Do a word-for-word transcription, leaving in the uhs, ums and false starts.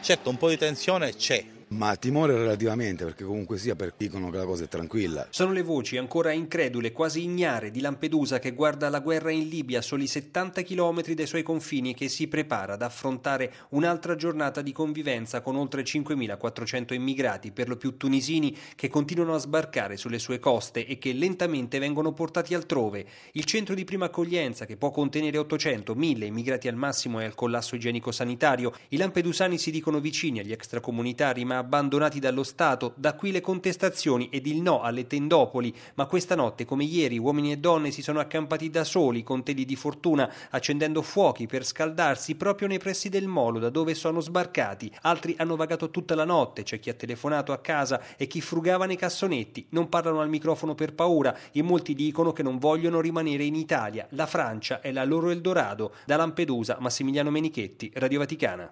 Certo, un po' di tensione c'è. Ma timore relativamente, perché comunque sia per dicono che la cosa è tranquilla. Sono le voci ancora incredule, quasi ignare di Lampedusa, che guarda la guerra in Libia a soli settanta chilometri dai suoi confini e che si prepara ad affrontare un'altra giornata di convivenza con oltre cinquemilaquattrocento immigrati, per lo più tunisini, che continuano a sbarcare sulle sue coste e che lentamente vengono portati altrove. Il centro di prima accoglienza, che può contenere ottocento mille immigrati al massimo, è al collasso igienico-sanitario. I lampedusani si dicono vicini agli extracomunitari, ma abbandonati dallo Stato. Da qui le contestazioni ed il no alle tendopoli, ma questa notte, come ieri, uomini e donne si sono accampati da soli con teli di fortuna, accendendo fuochi per scaldarsi proprio nei pressi del molo da dove sono sbarcati. Altri hanno vagato tutta la notte, c'è chi ha telefonato a casa e chi frugava nei cassonetti. Non parlano al microfono per paura e molti dicono che non vogliono rimanere in Italia. La Francia è la loro Eldorado. Da Lampedusa, Massimiliano Menichetti, Radio Vaticana.